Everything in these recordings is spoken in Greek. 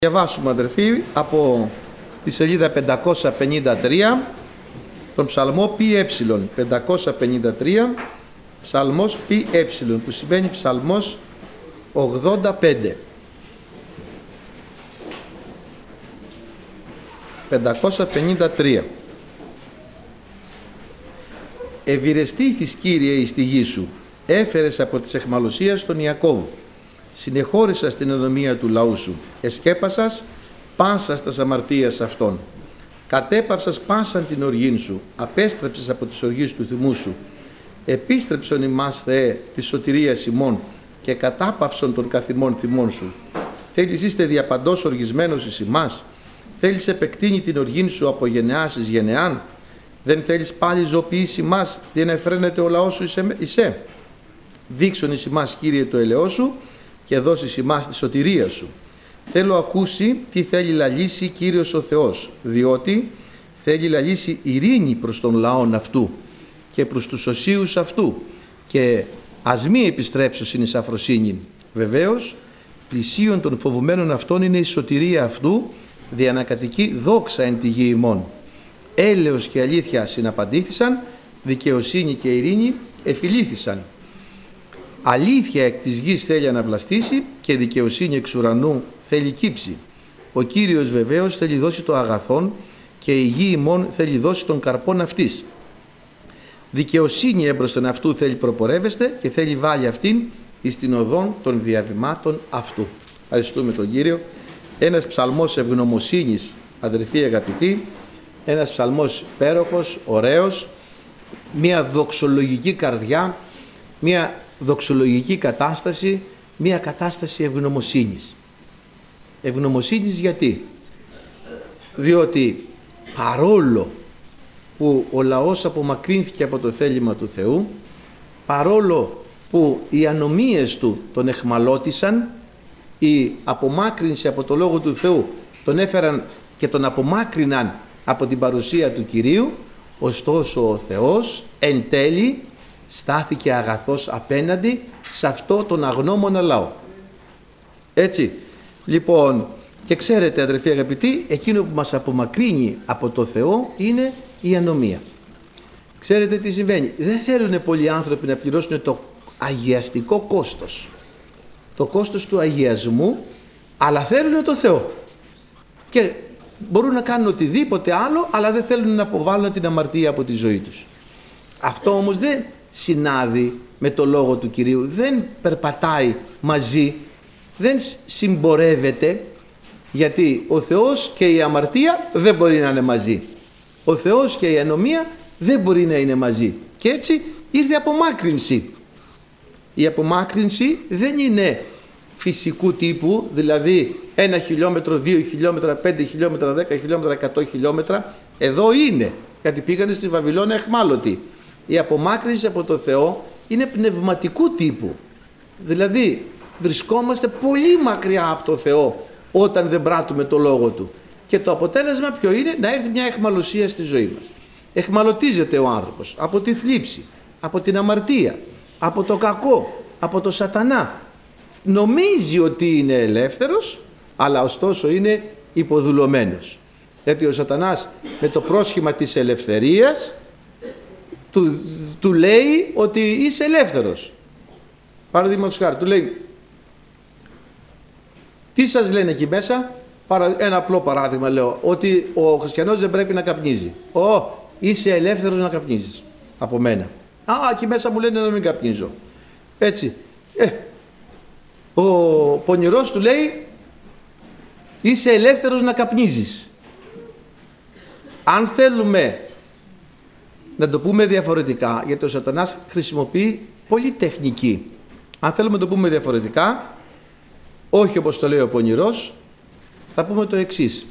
Διαβάσουμε, αδερφοί, από τη σελίδα 553 τον ψαλμό ΠΕ, 553, ψαλμός ΠΕ, που σημαίνει ψαλμός 85. 553. Ευηρεστήθης, Κύριε, εις τη γη σου, έφερες από της εχμαλωσίας τον Ιακώβ, συνεχώρησας την ενδομία του λαού σου, εσκέπασας πάσας τας αμαρτίας αυτών, κατέπαυσας πάσαν την οργήν σου, απέστρεψες από τις οργείς του θυμού σου, επίστρεψον ημάς, Θεέ, τη σωτηρίας ημών και κατάπαυσον των καθημών θυμών σου. Θέλεις είστε διαπαντός οργισμένος εις ημάς, θέλεις επεκτείνει την οργήν σου από γενεάς εις γενεάν, δεν θέλεις πάλι ζωοποιείς ημάς, τι ενεφραίνεται ο λαός σου εισέ. Δείξον εις ημάς, Κύριε, το ελαιό σου και δώσεις ημάς τη σωτηρία σου. Θέλω ακούσει τι θέλει λαλήσει Κύριος ο Θεός, διότι θέλει λαλήσει ειρήνη προς τον λαόν αυτού και προς τους οσίους αυτού, και ας μη επιστρέψω εις αφροσύνη. Βεβαίως, πλησίον των φοβουμένων αυτών είναι η σωτηρία αυτού, διανακατοικεί δόξα εν τη γη ημών. Έλεος και αλήθεια συναπαντήθησαν, δικαιοσύνη και ειρήνη εφιλήθησαν. Αλήθεια εκ της γης θέλει αναβλαστήσει και δικαιοσύνη εξ ουρανού θέλει κύψει. Ο Κύριος βεβαίως θέλει δώσει το αγαθόν και η γη ημών θέλει δώσει τον καρπόν αυτής. Δικαιοσύνη έμπροσθεν αυτού θέλει προπορεύεστε και θέλει βάλει αυτήν εις την οδόν των διαβημάτων αυτού. Ευχαριστούμε τον Κύριο. Ένας ψαλμός ευγνωμοσύνης, αδερφοί αγαπητοί, ένας ψαλμός υπέροχος, ωραίος, μια δοξολογική καρδιά, μια δοξολογική κατάσταση, μια κατάσταση ευγνωμοσύνης. Ευγνωμοσύνης γιατί? Διότι παρόλο που ο λαός απομακρύνθηκε από το θέλημα του Θεού, παρόλο που οι ανομίες του τον εχμαλώτισαν, η απομάκρυνση από το Λόγο του Θεού τον έφεραν και τον απομάκρυναν από την παρουσία του Κυρίου, ωστόσο ο Θεός εν τέλει στάθηκε αγαθός απέναντι σε αυτό τον αγνώμονα λαό. Έτσι, λοιπόν, και ξέρετε, αδερφοί αγαπητοί, εκείνο που μας απομακρύνει από το Θεό είναι η ανομία. Ξέρετε τι συμβαίνει? Δεν θέλουν πολλοί άνθρωποι να πληρώσουν το αγιαστικό κόστος, το κόστος του αγιασμού, αλλά θέλουν το Θεό και μπορούν να κάνουν οτιδήποτε άλλο, αλλά δεν θέλουν να αποβάλουν την αμαρτία από τη ζωή τους. Αυτό όμως δεν συνάδει με το Λόγο του Κυρίου, δεν περπατάει μαζί, δεν συμπορεύεται, γιατί ο Θεός και η αμαρτία δεν μπορεί να είναι μαζί, ο Θεός και η ανομία δεν μπορεί να είναι μαζί, και έτσι ήρθε απομάκρυνση. Η απομάκρυνση δεν είναι φυσικού τύπου, δηλαδή 1 χιλιόμετρο, 2 χιλιόμετρα, 5 χιλιόμετρα, 10 χιλιόμετρα, 100 χιλιόμετρα. Εδώ είναι, γιατί πήγανε στη Βαβυλώνα εχμάλωτοι. Η απομάκρυνση από το Θεό είναι πνευματικού τύπου, δηλαδή βρισκόμαστε πολύ μακριά από το Θεό όταν δεν πράττουμε το Λόγο Του, και το αποτέλεσμα ποιο είναι? Να έρθει μια εχμαλωσία στη ζωή μας. Εχμαλωτίζεται ο άνθρωπος από τη θλίψη, από την αμαρτία, από το κακό, από το σατανά. Νομίζει ότι είναι ελεύθερος, αλλά ωστόσο είναι υποδουλωμένος, γιατί ο σατανάς με το πρόσχημα της ελευθερίας του λέει ότι είσαι ελεύθερος. Παραδείγματος χάρη, του λέει, τι σας λένε εκεί μέσα? Ένα απλό παράδειγμα λέω, ότι ο χριστιανός δεν πρέπει να καπνίζει. Είσαι ελεύθερος να καπνίζεις από μένα. Εκεί μέσα μου λένε να μην καπνίζω. Έτσι. Ο πονηρός του λέει, είσαι ελεύθερος να καπνίζεις. Αν θέλουμε να το πούμε διαφορετικά, γιατί ο σατανάς χρησιμοποιεί πολύ τεχνική. Αν θέλουμε να το πούμε διαφορετικά, όχι όπως το λέει ο πονηρός, θα πούμε το εξής.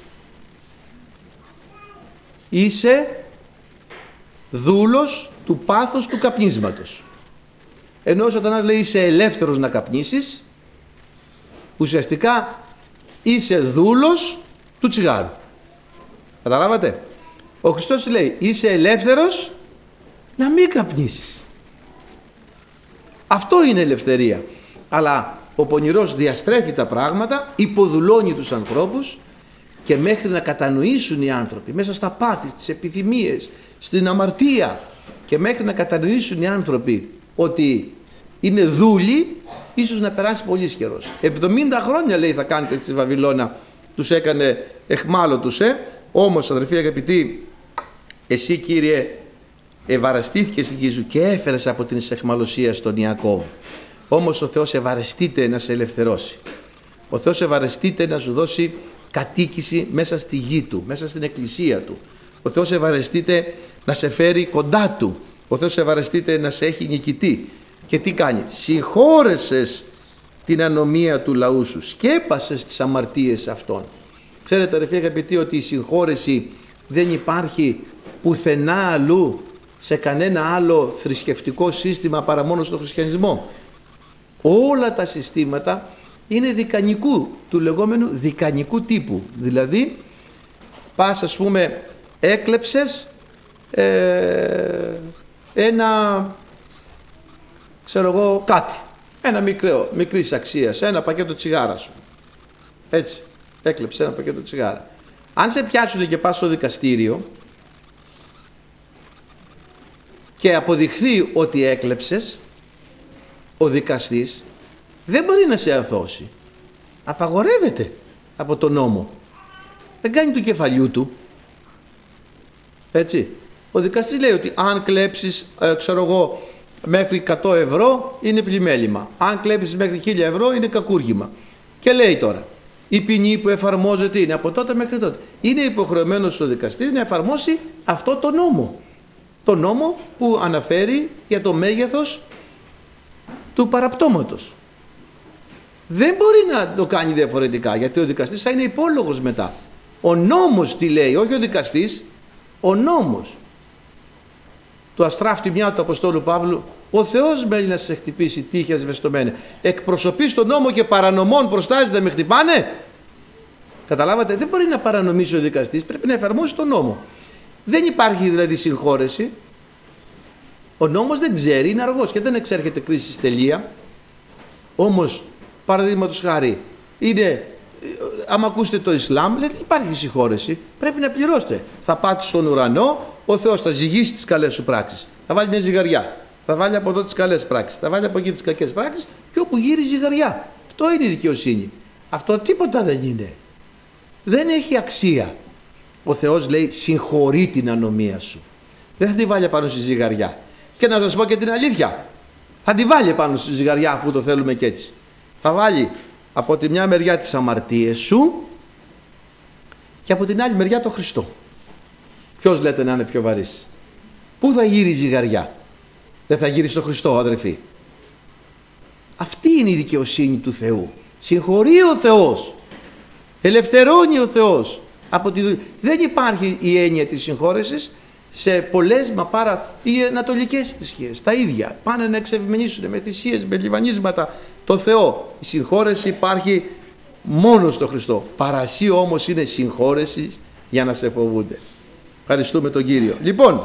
Είσαι δούλος του πάθους του καπνίσματος. Ενώ ο σατανάς λέει είσαι ελεύθερος να καπνίσεις, ουσιαστικά είσαι δούλος του τσιγάρου. Καταλάβατε? Ο Χριστός λέει είσαι ελεύθερος να μην καπνίσεις. Αυτό είναι ελευθερία. Αλλά ο πονηρός διαστρέφει τα πράγματα, υποδουλώνει τους ανθρώπους, και μέχρι να κατανοήσουν οι άνθρωποι μέσα στα πάθη, στις επιθυμίες, στην αμαρτία, και μέχρι να κατανοήσουν οι άνθρωποι ότι είναι δούλοι, ίσως να περάσει πολύς καιρός. 70 χρόνια λέει θα κάνετε στη Βαβυλώνα, τους έκανε εχμάλωτους. Όμως αδερφοί αγαπητοί, εσύ Κύριε ευαρεστήθηκες στην γη σου και έφερες από την εχμαλωσία στον Ιακώβ. Όμως ο Θεός ευαρεστείται να σε ελευθερώσει. Ο Θεός ευαρεστείται να σου δώσει κατοίκηση μέσα στη γη του, μέσα στην εκκλησία του. Ο Θεός ευαρεστείται να σε φέρει κοντά του. Ο Θεός ευαρεστείται να σε έχει νικητή. Και τι κάνει? Συγχώρεσες την ανομία του λαού σου, σκέπασες τις αμαρτίες αυτών. Ξέρετε αδερφοί αγαπητοί ότι η συγχώρεση δεν υπάρχει πουθενά αλλού, σε κανένα άλλο θρησκευτικό σύστημα παρά μόνο στο χριστιανισμό. Όλα τα συστήματα είναι δικανικού, του λεγόμενου δικανικού τύπου. Δηλαδή πας, ας πούμε, έκλεψες ένα, ξέρω εγώ, κάτι, ένα μικρής αξίας, ένα πακέτο τσιγάρα σου, έτσι, έκλεψες ένα πακέτο τσιγάρα. Αν σε πιάσουν και πας στο δικαστήριο και αποδειχθεί ότι έκλεψες, ο δικαστής δεν μπορεί να σε αθώσει. Απαγορεύεται από τον νόμο. Δεν κάνει του κεφαλιού του. Έτσι. Ο δικαστής λέει ότι αν κλέψεις, ξέρω εγώ, μέχρι 100 ευρώ είναι πλημέλημα. Αν κλέψεις μέχρι 1000 ευρώ είναι κακούργημα. Και λέει τώρα, η ποινή που εφαρμόζεται είναι από τότε μέχρι τότε. Είναι υποχρεωμένος ο δικαστής να εφαρμόσει αυτό το νόμο. Το νόμο που αναφέρει για το μέγεθος του παραπτώματος. Δεν μπορεί να το κάνει διαφορετικά, γιατί ο δικαστής θα είναι υπόλογος μετά. Ο νόμος τι λέει, όχι ο δικαστής, ο νόμος. Του αστράφτη μια του Αποστόλου Παύλου, ο Θεός μένει να σε χτυπήσει τύχη ασβεστομένη. Εκπροσωπείς τον νόμο και παρανομών προστάζεις να με χτυπάνε. Καταλάβατε, δεν μπορεί να παρανομήσει ο δικαστής, πρέπει να εφαρμόσει τον νόμο. Δεν υπάρχει δηλαδή συγχώρεση. Ο νόμος δεν ξέρει, είναι αργός και δεν εξέρχεται κρίση τελεία. Όμως, παραδείγματος χάρη, είναι, άμα ακούσετε το Ισλάμ, λέει, δεν υπάρχει συγχώρεση, πρέπει να πληρώσετε. Θα πάτε στον ουρανό, ο Θεός θα ζυγίσει τις καλές σου πράξεις. Θα βάλει μια ζυγαριά, θα βάλει από εδώ τις καλές πράξεις, θα βάλει από εκεί τις κακές πράξεις, και όπου γύρει ζυγαριά. Αυτό είναι η δικαιοσύνη. Αυτό τίποτα δεν είναι. Δεν έχει αξία. Ο Θεός λέει συγχωρεί την ανομία σου. Δεν θα τη βάλει πάνω στη ζυγαριά. Και να σας πω και την αλήθεια, θα τη βάλει πάνω στη ζυγαριά αφού το θέλουμε και έτσι. Θα βάλει από τη μια μεριά τις αμαρτίες σου και από την άλλη μεριά το Χριστό. Ποιος λέτε να είναι πιο βαρύς? Πού θα γύρει η ζυγαριά? Δεν θα γύρει στο Χριστό, αδερφοί? Αυτή είναι η δικαιοσύνη του Θεού. Συγχωρεί ο Θεός, ελευθερώνει ο Θεός από τη δουλειά. Δεν υπάρχει η έννοια της συγχώρεσης σε πολλές, μα πάρα, οι ανατολικές θρησκείες τα ίδια πάνε να εξευμενήσουν με θυσίες, με λιβανίσματα το Θεό. Η συγχώρεση υπάρχει μόνο στο Χριστό. Παρασύ όμως είναι συγχώρεση για να σε φοβούνται. Ευχαριστούμε τον Κύριο. Λοιπόν,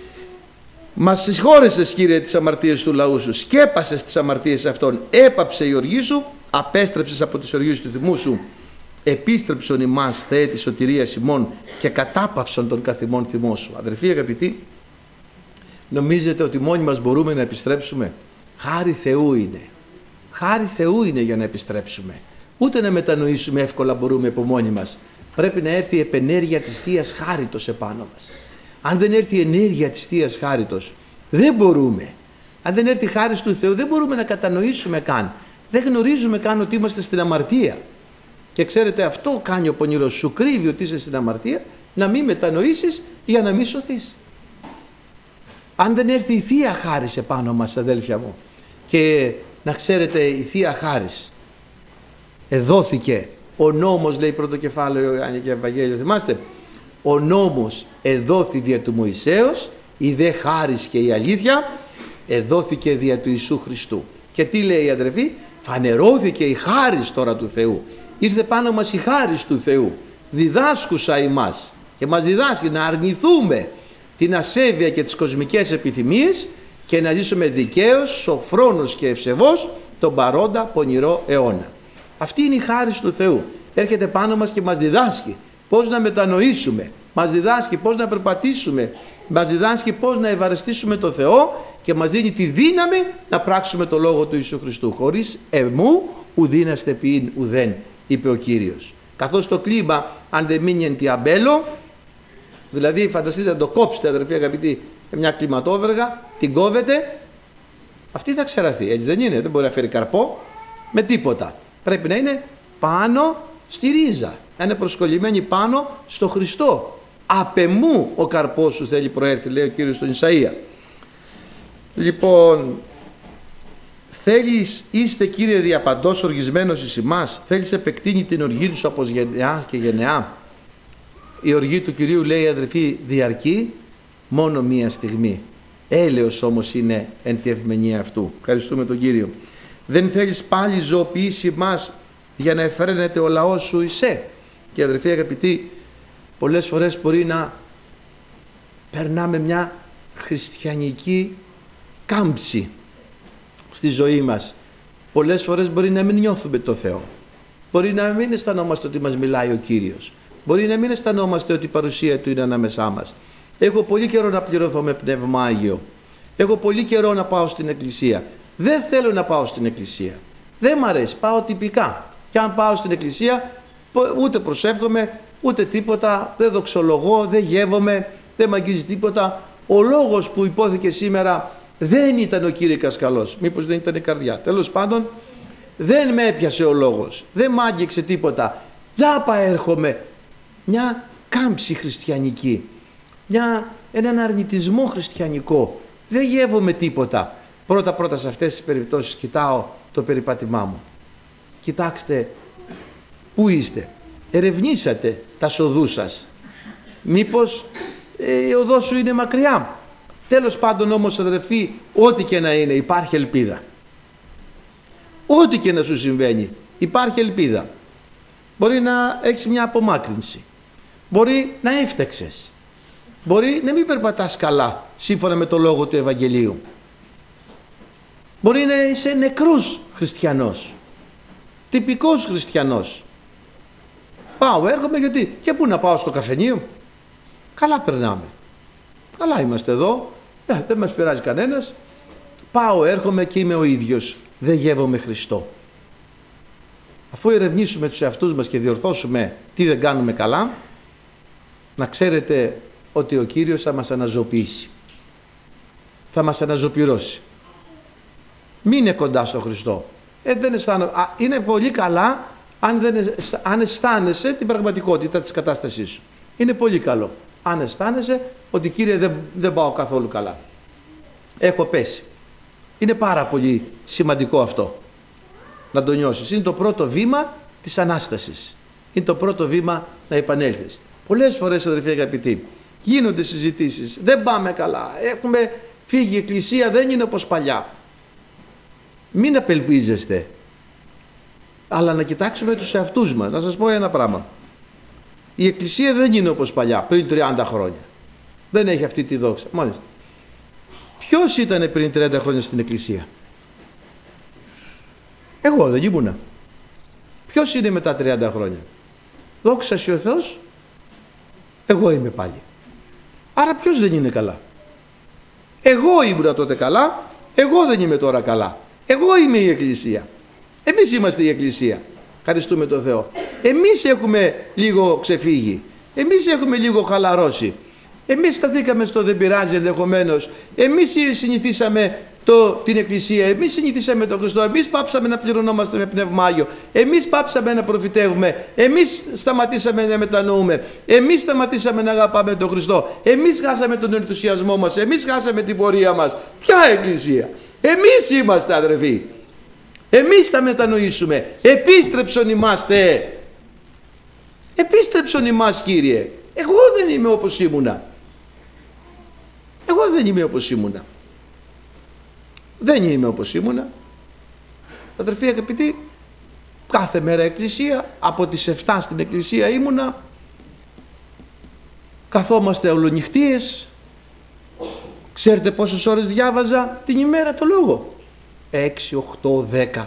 μας συγχώρεσες Κύριε τις αμαρτίες του λαού σου, σκέπασες τις αμαρτίες αυτών, έπαψε η οργή σου, απέστρεψες από τις οργίες του θυμού σου, επίστρεψον ημάς Θεέ της σωτηρίας ημών και κατάπαυσον τον καθημών θυμό σου. Αδερφοί αγαπητοί, νομίζετε ότι μόνοι μας μπορούμε να επιστρέψουμε? Χάρη Θεού είναι. Χάρη Θεού είναι για να επιστρέψουμε. Ούτε να μετανοήσουμε εύκολα μπορούμε από μόνοι μας. Πρέπει να έρθει η επενέργεια της Θείας Χάριτος επάνω μας. Αν δεν έρθει η ενέργεια της Θείας Χάριτος, δεν μπορούμε. Αν δεν έρθει η χάρις του Θεού, δεν μπορούμε να κατανοήσουμε καν. Δεν γνωρίζουμε καν ότι είμαστε στην αμαρτία. Και ξέρετε, αυτό κάνει ο πονηρός. Σου κρύβει ότι είσαι στην αμαρτία, να μην μετανοήσεις για να μην σωθείς. Αν δεν έρθει η Θεία Χάρις επάνω μας, αδέλφια μου, και να ξέρετε, η Θεία Χάρις εδόθηκε. Ο νόμος, λέει πρώτο κεφάλαιο Ιωάννη και Ευαγγέλιο, θυμάστε, ο νόμος εδόθη δια του Μωυσέως, η δε χάρις και η αλήθεια εδόθηκε δια του Ιησού Χριστού. Και τι λέει, αδερφοί? Φανερώθηκε η χάρις τώρα του Θεού. Ήρθε πάνω μας η χάρις του Θεού, διδάσκουσα ημάς, και μας διδάσκει να αρνηθούμε την ασέβεια και τις κοσμικές επιθυμίες και να ζήσουμε δικαίως, σοφρόνος και ευσεβώς τον παρόντα πονηρό αιώνα. Αυτή είναι η χάρη του Θεού. Έρχεται πάνω μας και μας διδάσκει πώς να μετανοήσουμε, μας διδάσκει πώς να περπατήσουμε, μας διδάσκει πώς να ευαρεστήσουμε το Θεό και μας δίνει τη δύναμη να πράξουμε το Λόγο του Ιησού Χριστού. Χωρίς εμού ουδήναστε ποιήν ουδέν, είπε ο Κύριος. Καθώς το κλίμα, αν δεν μείνει εν τι αμπέλο, δηλαδή φανταστείτε να το κόψετε, αδερφοί αγαπητοί, μια κλιματόβεργα, την κόβετε, αυτή θα ξεραθεί. Έτσι δεν είναι? Δεν μπορεί να φέρει καρπό με τίποτα. Πρέπει να είναι πάνω στη ρίζα, να είναι προσκολλημένη πάνω στο Χριστό. Απ' εμού ο καρπός σου θέλει προέρθει, λέει ο Κύριος στον Ισαΐα. Λοιπόν, θέλεις, είστε Κύριε διαπαντός οργισμένος εις ημάς, θέλεις επεκτείνει την οργή σου από γενεά και γενεά. Η οργή του Κυρίου, λέει αδερφοί, διαρκεί μόνο μία στιγμή. Έλεος όμως είναι εν τη ευμενία αυτού. Ευχαριστούμε τον Κύριο. Δεν θέλεις πάλι ζωοποιήσει μας για να εφραίνεται ο λαός σου εισέ. Και αδερφοί αγαπητοί, πολλές φορές μπορεί να περνάμε μια χριστιανική κάμψη στη ζωή μας. Πολλές φορές μπορεί να μην νιώθουμε το Θεό. Μπορεί να μην αισθανόμαστε ότι μας μιλάει ο Κύριος. Μπορεί να μην αισθανόμαστε ότι η παρουσία Του είναι ανάμεσά μας. Έχω πολύ καιρό να πληρωθώ με Πνεύμα Άγιο. Έχω πολύ καιρό να πάω στην εκκλησία. Δεν θέλω να πάω στην εκκλησία. Δεν μ' αρέσει. Πάω τυπικά. Και αν πάω στην εκκλησία, ούτε προσεύχομαι, ούτε τίποτα. Δεν δοξολογώ, δεν γεύομαι, δεν μ' αγγίζει τίποτα. Ο λόγος που υπόθηκε σήμερα δεν ήταν ο κήρυκας καλός. Μήπως δεν ήταν η καρδιά. Τέλος πάντων, δεν με έπιασε ο λόγος. Δεν μ' άγγιξε τίποτα. Τζάπα έρχομαι. Μια κάμψη χριστιανική. Έναν αρνητισμό χριστιανικό. Δεν γεύομαι τίποτα. Πρώτα σε αυτές τις περιπτώσεις κοιτάω το περιπάτημά μου. Κοιτάξτε πού είστε. Ερευνήσατε τα σοδού σας. Μήπως η οδός σου είναι μακριά. Τέλος πάντων όμως αδερφοί, ό,τι και να είναι υπάρχει ελπίδα. Ό,τι και να σου συμβαίνει υπάρχει ελπίδα. Μπορεί να έχεις μια απομάκρυνση. Μπορεί να έφταξες. Μπορεί να μην περπατάς καλά σύμφωνα με το λόγο του Ευαγγελίου. Μπορεί να είσαι νεκρός χριστιανός. Τυπικός χριστιανός. Πάω, έρχομαι γιατί. Και πού να πάω, στο καφενείο? Καλά περνάμε. Καλά είμαστε εδώ. Δεν μας πειράζει κανένας. Πάω, έρχομαι και είμαι ο ίδιος. Δεν γεύομαι Χριστό. Αφού ερευνήσουμε τους εαυτούς μας και διορθώσουμε τι δεν κάνουμε καλά, να ξέρετε ότι ο Κύριος θα μας αναζωοποιήσει. Θα μας αναζωπυρώσει. Μην είναι κοντά στο Χριστό. Δεν είναι πολύ καλά αν αισθάνεσαι την πραγματικότητα της κατάστασής σου. Είναι πολύ καλό. Αν αισθάνεσαι ότι Κύριε δεν πάω καθόλου καλά. Έχω πέσει. Είναι πάρα πολύ σημαντικό αυτό. Να το νιώσεις. Είναι το πρώτο βήμα της Ανάστασης. Είναι το πρώτο βήμα να επανέλθεις. Πολλές φορές αδερφοί αγαπητοί, γίνονται συζητήσεις. Δεν πάμε καλά. Έχουμε φύγει η εκκλησία, δεν είναι όπως παλιά. Μην απελπίζεστε. Αλλά να κοιτάξουμε τους εαυτούς μας. Να σας πω ένα πράγμα. Η εκκλησία δεν είναι όπως παλιά, πριν 30 χρόνια. Δεν έχει αυτή τη δόξα. Μάλιστα. Ποιος ήταν πριν 30 χρόνια στην εκκλησία? Εγώ δεν ήμουνα. Ποιος είναι μετά 30 χρόνια? Δόξα σοι ο Θεός. Εγώ είμαι πάλι. Άρα ποιος δεν είναι καλά? Εγώ ήμουνα τότε καλά. Εγώ δεν είμαι τώρα καλά. Εγώ είμαι η εκκλησία. Εμείς είμαστε η εκκλησία. Ευχαριστούμε τον Θεό. Εμείς έχουμε λίγο ξεφύγει. Εμείς έχουμε λίγο χαλαρώσει. Εμείς σταθήκαμε στο δεν πειράζει ενδεχομένως. Εμείς συνηθίσαμε την εκκλησία. Εμείς συνηθίσαμε τον Χριστό. Εμείς πάψαμε να πληρωνόμαστε με Πνεύμα Άγιο. Εμείς πάψαμε να προφητεύουμε. Εμείς σταματήσαμε να μετανοούμε. Εμείς σταματήσαμε να αγαπάμε τον Χριστό. Εμείς χάσαμε τον ενθουσιασμό μας. Εμείς χάσαμε την πορεία μας. Ποια εκκλησία? Εμείς είμαστε αδερφοί. Εμείς θα μετανοήσουμε. Επίστρεψον ημάστε. Επίστρεψον ημάς Κύριε. Εγώ δεν είμαι όπως ήμουνα. Εγώ δεν είμαι όπως ήμουνα. Δεν είμαι όπως ήμουνα. Αδερφοί αγαπητοί, κάθε μέρα εκκλησία, από τις 7 στην εκκλησία ήμουνα. Καθόμαστε ολονυχτίες. Ξέρετε πόσες ώρες διάβαζα την ημέρα το λόγο? 6, 8, 10.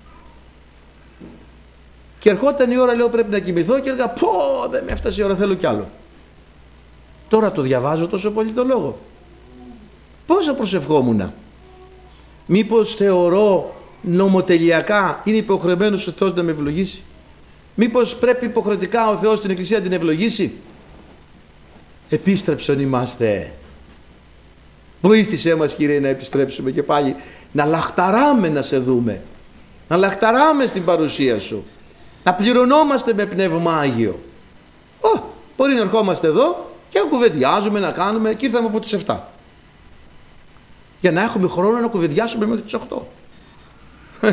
Και ερχόταν η ώρα, λέω πρέπει να κοιμηθώ και έλεγα πω δεν με έφτασε η ώρα, θέλω κι άλλο. Τώρα το διαβάζω τόσο πολύ το λόγο. Πόσο προσευχόμουνα. Μήπως θεωρώ νομοτελειακά είναι υποχρεωμένος ο Θεός να με ευλογήσει? Μήπως πρέπει υποχρεωτικά ο Θεός στην Εκκλησία να την ευλογήσει? Επίστρεψον ημάστε. Βοήθησέ μας Κύριε να επιστρέψουμε και πάλι να λαχταράμε να σε δούμε, να λαχταράμε στην παρουσία Σου, να πληρωνόμαστε με Πνεύμα Άγιο. Μπορεί να ερχόμαστε εδώ και να κουβεντιάζουμε, να κάνουμε, και ήρθαμε από τις 7 για να έχουμε χρόνο να κουβεντιάσουμε μέχρι τις 8.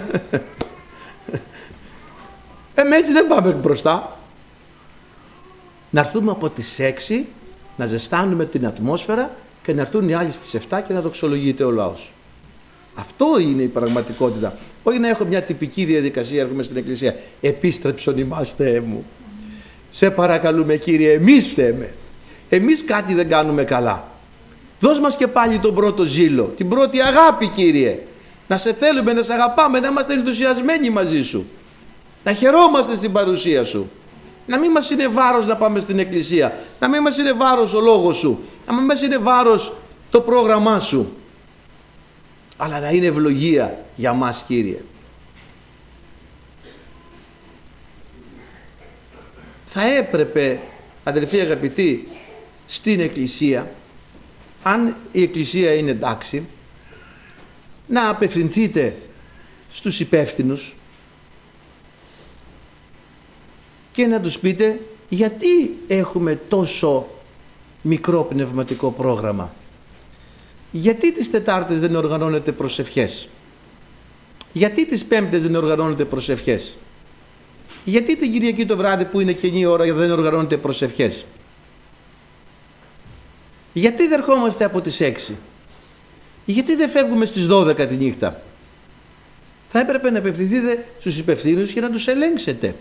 Έτσι δεν πάμε μπροστά. Να έρθουμε από τις 6 να ζεστάνουμε την ατμόσφαιρα και να έρθουν οι άλλοι στις 7 και να δοξολογείται ο λαός. Αυτό είναι η πραγματικότητα. Όχι να έχω μια τυπική διαδικασία, έρχομαι στην Εκκλησία. Επίστρεψον ημάς Θεέ μου. Σε παρακαλούμε Κύριε, εμείς φταίμε. Εμείς κάτι δεν κάνουμε καλά. Δώσ' μας και πάλι τον πρώτο ζήλο, την πρώτη αγάπη Κύριε. Να σε θέλουμε, να σε αγαπάμε, να είμαστε ενθουσιασμένοι μαζί Σου. Να χαιρόμαστε στην παρουσία Σου. Να μην μας είναι βάρος να πάμε στην Εκκλησία. Να μην μας είναι βάρος ο λόγος Σου. Να μην μας είναι βάρος το πρόγραμμά Σου. Αλλά να είναι ευλογία για μας Κύριε. Θα έπρεπε, αδελφοί αγαπητοί, στην Εκκλησία, αν η Εκκλησία είναι εντάξει, να απευθυνθείτε στους υπεύθυνους και να τους πείτε γιατί έχουμε τόσο μικρό πνευματικό πρόγραμμα, γιατί τις Τετάρτες δεν οργανώνεται προσευχές, γιατί τις Πέμπτες δεν οργανώνεται προσευχές, γιατί την Κυριακή το βράδυ που είναι καινή ώρα δεν οργανώνεται προσευχές, γιατί δεν ερχόμαστε από τις 6, γιατί δεν φεύγουμε στις 12 τη νύχτα. Θα έπρεπε να απευθυνθείτε στους υπευθύνους και να τους ελέγξετε.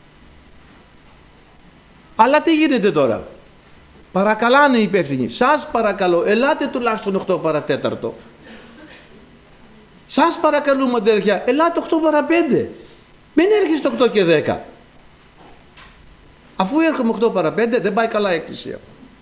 Αλλά τι γίνεται τώρα? Παρακαλάνε οι υπεύθυνοι, σας παρακαλώ ελάτε τουλάχιστον 8 παρατέταρτο. Σας παρακαλούμε αδέρφια, ελάτε 8 παρα 5. Μην έρχεστε 8 και 10. Αφού έρχομαι 8 παρα 5 δεν πάει καλά η Εκκλησία.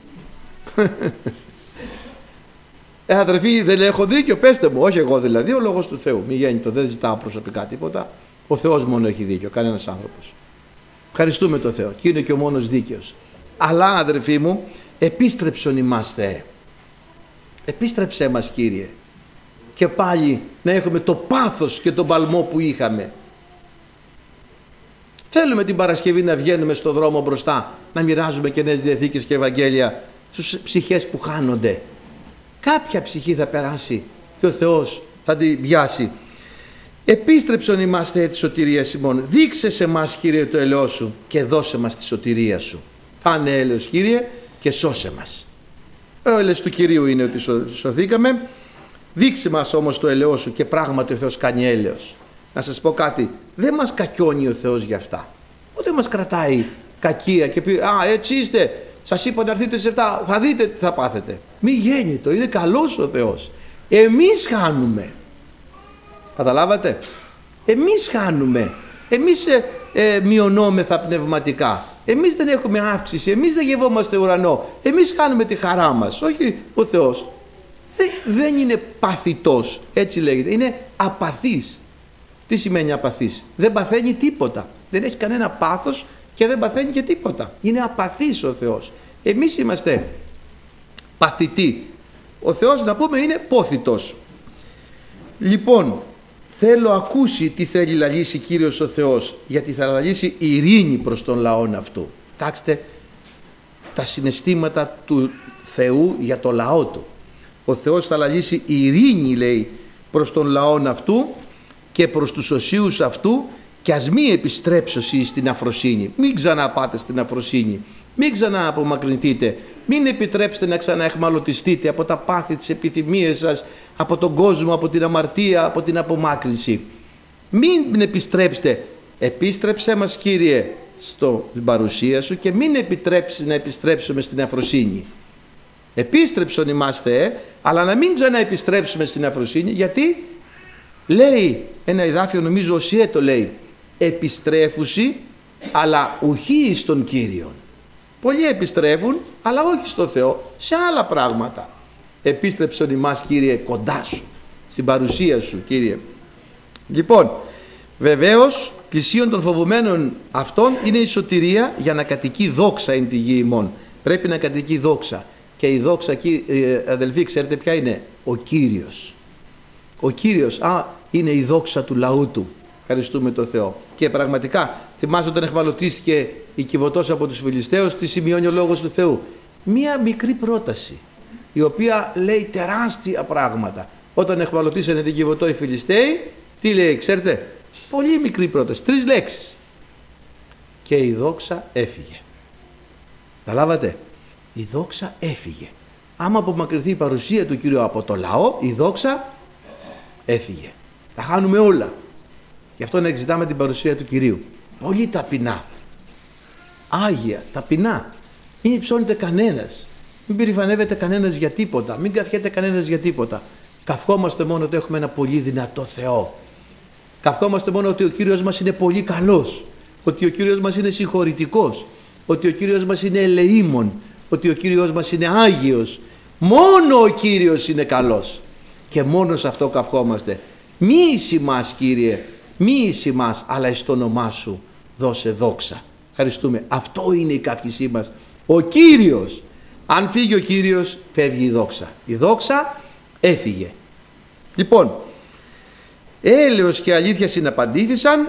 Αδερφοί, δεν έχω δίκιο, πέστε μου. Όχι εγώ δηλαδή, ο λόγος του Θεού. Μη γέννητο, δεν ζητάω προσωπικά τίποτα. Ο Θεός μόνο έχει δίκιο, κανένας άνθρωπος. Ευχαριστούμε τον Θεό και είναι και ο μόνος δίκαιος. Αλλά αδερφοί μου, επίστρεψον ημάς Θεέ. Επίστρεψέ μας Κύριε. Και πάλι να έχουμε το πάθος και τον παλμό που είχαμε. Θέλουμε την Παρασκευή να βγαίνουμε στον δρόμο μπροστά, να μοιράζουμε Καινές Διαθήκες και Ευαγγέλια στους ψυχές που χάνονται. Κάποια ψυχή θα περάσει και ο Θεός θα την πιάσει. Επίστρεψον ημάς Θεέ της σωτηρίας ημών. Δείξε σε μας Κύριε το ελαιός Σου και δώσε μας τη σωτηρία Σου. Κάνε έλεος Κύριε και σώσε μας. Ο έλεος του Κυρίου είναι ότι σωθήκαμε. Δείξε μας όμως το ελαιός Σου και πράγματι ο Θεός κάνει έλεος. Να σας πω κάτι, δεν μας κακιώνει ο Θεός για αυτά. Ούτε μας κρατάει κακία και πει έτσι είστε, σας είπα να έρθετε σε 7, θα δείτε τι θα πάθετε. Μη γέννητο, είναι καλός ο Θεός. Εμείς χάνουμε. Καταλάβατε? Εμείς χάνουμε. Εμείς μειωνόμεθα πνευματικά. Εμείς δεν έχουμε αύξηση. Εμείς δεν γευόμαστε ουρανό. Εμείς χάνουμε τη χαρά μας. Όχι ο Θεός. Δεν είναι παθητός. Έτσι λέγεται. Είναι απαθής. Τι σημαίνει απαθής? Δεν παθαίνει τίποτα. Δεν έχει κανένα πάθος και δεν παθαίνει και τίποτα. Είναι απαθής ο Θεός. Εμείς είμαστε παθητοί. Ο Θεός, να πούμε, είναι πόθητος. Λοιπόν, θέλω ακούσει τι θέλει λαλήσει Κύριος ο Θεός, γιατί θα λαλήσει ειρήνη προς τον λαόν αυτού. Κοιτάξτε τα συναισθήματα του Θεού για το λαό του. Ο Θεός θα λαλήσει ειρήνη, λέει, προς τον λαόν αυτού και προς τους οσίους αυτού, και ας μη επιστρέψωσι στην αφροσύνη. Μην ξαναπάτε στην αφροσύνη. Μην ξανά απομακρυνθείτε. Μην επιτρέψετε να ξαναεχμαλωτιστείτε από τα πάθη, τις επιθυμίες σας, από τον κόσμο, από την αμαρτία, από την απομάκρυνση. Μην επιστρέψετε. Επίστρεψέ μας Κύριε στην παρουσία Σου και μην επιτρέψεις να επιστρέψουμε στην αφροσύνη. Επίστρεψον ημάς Θεέ, αλλά να μην ξαναεπιστρέψουμε στην αφροσύνη. λέει ένα εδάφιο, νομίζω Οσιέ το λέει, επιστρέφουσι αλλά ουχή εις τον Κύριον. Πολλοί επιστρέφουν αλλά όχι στο Θεό, σε άλλα πράγματα. Επίστρεψον ημάς, Κύριε, κοντά σου, στην παρουσία σου, Κύριε. Λοιπόν, βεβαίως πλησίον των φοβουμένων αυτών είναι η σωτηρία, για να κατοικεί δόξα εν τη γη ημών. Πρέπει να κατοικεί δόξα. Και η δόξα, αδελφοί, ξέρετε ποια είναι? Ο Κύριος. Ο Κύριος είναι η δόξα του λαού του. Ευχαριστούμε τον Θεό. Και πραγματικά, θυμάστε όταν εχμαλωτίστηκε η Κιβωτός από τους Φιλιστέους, τι σημειώνει ο Λόγος του Θεού? Μία μικρή πρόταση, η οποία λέει τεράστια πράγματα. Όταν εχμαλωτήσανε την Κιβωτό οι Φιλιστέοι, τι λέει, ξέρετε? Πολύ μικρή πρόταση, 3 λέξεις. Και η δόξα έφυγε. Καταλάβατε? Η δόξα έφυγε. Άμα απομακρυνθεί η παρουσία του Κύριου από το λαό, η δόξα έφυγε. Τα χάνουμε όλα. Γι' αυτό να εξητάμε την παρουσία του Κυρίου. Πολύ ταπεινά. Άγια, ταπεινά. Μην υψώνεται κανένας. Μην περηφανεύεται κανένας για τίποτα. Μην καυχέται κανένας για τίποτα. Καυχόμαστε μόνο ότι έχουμε ένα πολύ δυνατό Θεό. Καυχόμαστε μόνο ότι ο Κύριος μας είναι πολύ καλός. Ότι ο Κύριος μας είναι συγχωρητικός. Ότι ο Κύριος μας είναι ελεήμων. Ότι ο Κύριος μας είναι Άγιος. Μόνο ο Κύριος είναι καλός. Και μόνο σε αυτό καυχόμαστε. Μη εις ημάς, Κύριε, μη εις ημάς, αλλά εις το όνομά σου δώσε δόξα. Ευχαριστούμε. Αυτό είναι η καύχησή μας. Ο Κύριος. Αν φύγει ο Κύριος, φεύγει η δόξα. Η δόξα έφυγε. Λοιπόν, έλεος και αλήθεια συναπαντήθησαν,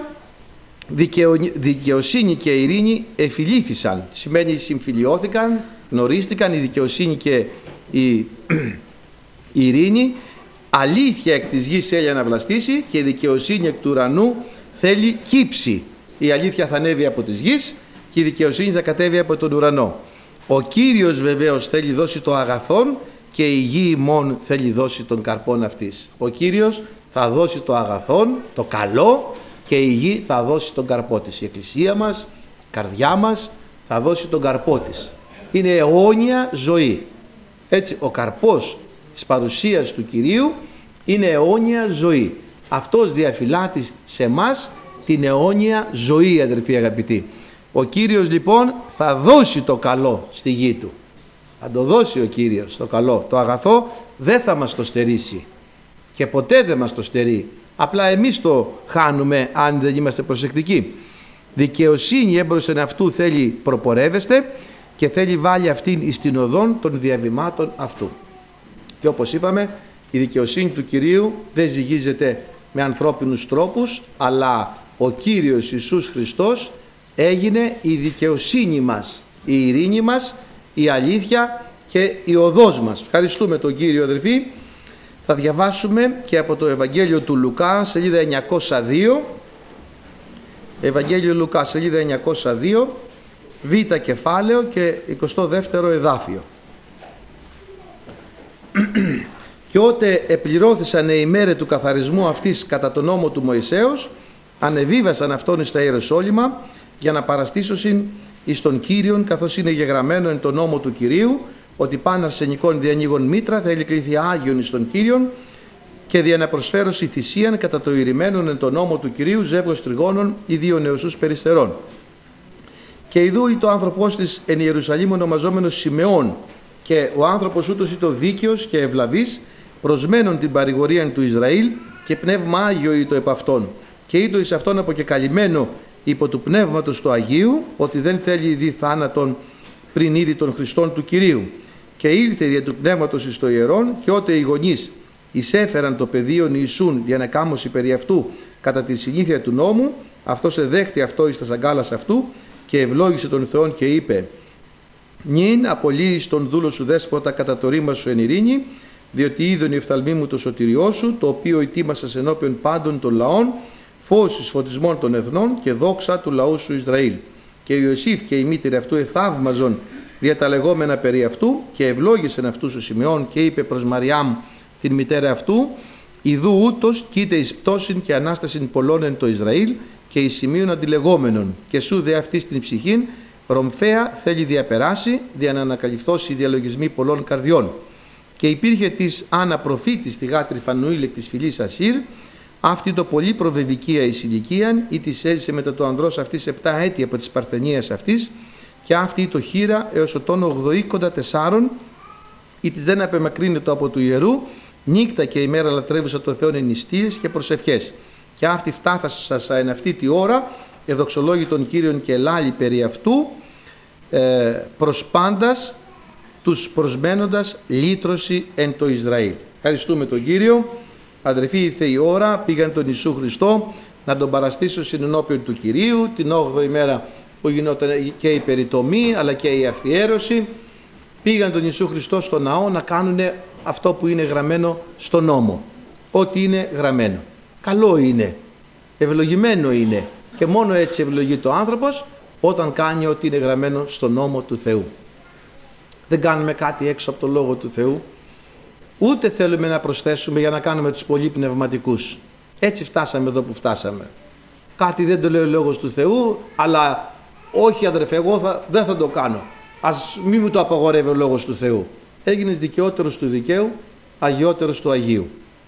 δικαιοσύνη και ειρήνη εφιλήθησαν. Σημαίνει συμφιλιώθηκαν, γνωρίστηκαν η δικαιοσύνη και η ειρήνη. Αλήθεια εκ της γης θέλει να βλαστήσει και η δικαιοσύνη εκ του ουρανού θέλει κύψη. Η αλήθεια θα ανέβει από της γης και η δικαιοσύνη θα κατέβει από τον ουρανό. Ο Κύριος βεβαίως θέλει δώσει το αγαθόν και η γη ημών θέλει δώσει τον καρπόν αυτής. Ο Κύριος θα δώσει το αγαθόν, το καλό, και η γη θα δώσει τον καρπό της. Η εκκλησία μας, η καρδιά μας θα δώσει τον καρπό της. Είναι αιώνια ζωή. Έτσι, ο καρπός της παρουσίας του Κυρίου είναι αιώνια ζωή. Αυτός διαφυλάττει σε μας την αιώνια ζωή, αδερφοί αγαπητοί. Ο Κύριος λοιπόν θα δώσει το καλό στη γη του. Θα το δώσει ο Κύριος το καλό. Το αγαθό δεν θα μας το στερήσει και ποτέ δεν μας το στερεί. Απλά εμείς το χάνουμε αν δεν είμαστε προσεκτικοί. Δικαιοσύνη έμπροσθεν αυτού θέλει προπορεύεστε και θέλει βάλει αυτήν εις την οδόν των διαβημάτων αυτού. Και όπως είπαμε, η δικαιοσύνη του Κυρίου δεν ζυγίζεται με ανθρώπινους τρόπους, αλλά ο Κύριος Ιησούς Χριστός έγινε η δικαιοσύνη μας, η ειρήνη μας, η αλήθεια και η οδός μας. Ευχαριστούμε τον Κύριο, αδελφοί. Θα διαβάσουμε και από το Ευαγγέλιο του Λουκά, σελίδα 902. Ευαγγέλιο Λουκά, σελίδα 902, β' κεφάλαιο και 22ο εδάφιο. Και ότε επληρώθησαν οι ημέρες του καθαρισμού αυτής κατά τον νόμο του Μωυσέως, ανεβίβασαν αυτόν εις τα Ιεροσόλυμα για να παραστήσωσιν εις τον Κύριον, καθώς είναι γεγραμμένο εν τον νόμο του Κυρίου, ότι παν αρσενικών διανοίγων μήτρα θέλει κληθεί Άγιον εις τον Κύριον, και δια να προσφέρωση θυσίαν κατά το ηρημένον εν τον νόμο του Κυρίου ζεύγος τριγώνων ή 2 νεοσούς περιστερών. Και ιδού ή το άνθρωπός της εν Ιερουσαλήμ ονομαζόμενος Σιμεών, και ο άνθρωπος ούτως ήτο δίκαιος και ευλαβής, προσμένων την παρηγορία του Ισραήλ, και πνεύμα Άγιο ήτο επ' αυτόν. Και ήτο εις αυτόν αποκεκαλυμμένο υπό του πνεύματος του Αγίου, ότι δεν θέλει δι θάνατον πριν είδη των Χριστών του Κυρίου. Και ήλθε δια του πνεύματος εις το ιερόν, και ότε οι γονείς εισέφεραν το παιδίον Ιησούν για να κάμωση περί αυτού κατά τη συνήθεια του νόμου, αυτός εδέχτη αυτό εις τα σαγκάλας αυτού και ευλόγησε τον Θεόν και είπε: «Νυν απολύεις τον δούλο σου δέσποτα κατά το ρήμα σου εν ειρήνη, διότι είδον η οφθαλμή μου το σωτηριό σου, το οποίο ετοίμασας ενώπιον πάντων των λαών, φως εις φωτισμών των εθνών και δόξα του λαού σου Ισραήλ». Και ο Ιωσήφ και η μήτηρ αυτού εθαύμαζον δια τα λεγόμενα περί αυτού, και ευλόγησεν αυτούς ο Σιμεών και είπε προς Μαριάμ την μητέρα αυτού: «Ιδού ούτως κοίται εις πτώσιν και ανάστασιν πολλών εν το Ισραήλ και εις σημείων αντιλεγόμενων, και σου δε αυτής την ψυχήν ρομφαία θέλει διαπεράσει, δια να ανακαλυφθώσει οι διαλογισμοί πολλών καρδιών». Και υπήρχε της Άννα προφήτης τη γάτρη Φανουήλ εκ της φυλής Ασύρ, Αυτή το πολύ προβεβικία εις ηλικίαν, ή της έζησε μετά το ανδρός αυτής 7 έτη από της παρθενίας αυτής, και αυτή το χείρα έως ο τόνο 84, ή της δεν απεμακρύνεται από του ιερού, νύκτα και ημέρα λατρεύουσα το Θεόν εν νηστείες και προσευχές. Και αυτή φτάθασα εν αυτή τη ώρα, εδοξολόγη των Κύριων και λάλη περί αυτού, προς πάντας τους προσμένοντας λύτρωση εν το Ισραήλ. Ευχαριστούμε τον Κύριο. Αδερφοί, ήρθε η ώρα, πήγαν τον Ιησού Χριστό να τον παραστήσω συνενώπιον του Κυρίου, την 8η μέρα που γινόταν και η περιτομή αλλά και η αφιέρωση. Πήγαν τον Ιησού Χριστό στο ναό να κάνουν αυτό που είναι γραμμένο στο νόμο. Ό,τι είναι γραμμένο. Καλό είναι, ευλογημένο είναι, και μόνο έτσι ευλογείται ο άνθρωπος όταν κάνει ό,τι είναι γραμμένο στο νόμο του Θεού. Δεν κάνουμε κάτι έξω από το Λόγο του Θεού, ούτε θέλουμε να προσθέσουμε για να κάνουμε τους πολύ πνευματικούς. Έτσι φτάσαμε εδώ που φτάσαμε. Κάτι δεν το λέει ο Λόγος του Θεού, αλλά όχι αδερφέ, εγώ δεν θα το κάνω. Ας μην μου το απαγορεύει ο Λόγος του Θεού. Έγινες δικαιότερος του δικαίου, αγιότερος του Αγίου.